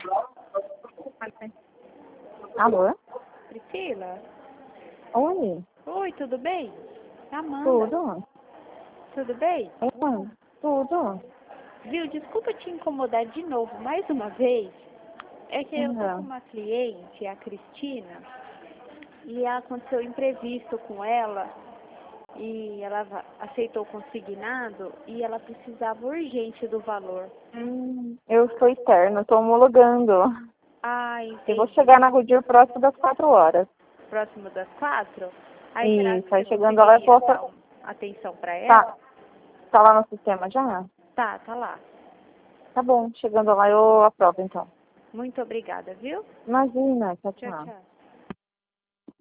Alô? Priscila? Oi? Oi, tudo bem? Amanda. Tudo? Tudo bem? Oi? Tudo? Viu, desculpa te incomodar de novo, mais uma vez. É que eu tô com uma cliente, a Cristina, e aconteceu um imprevisto com ela, e ela aceitou o consignado, e ela precisava urgente do valor. Eu sou externa, estou homologando. Ah, Eu vou entendi. chegar na Goodyear próximo das 4 horas. Próximo das 4? Aí será que Isso, aí você chegando lá eu conseguiria posso... dar atenção pra ela? Tá lá no sistema já? Tá lá. Tá bom, chegando lá eu aprovo então. Muito obrigada, viu? Imagina, tchau, Tchau, tchau. tchau.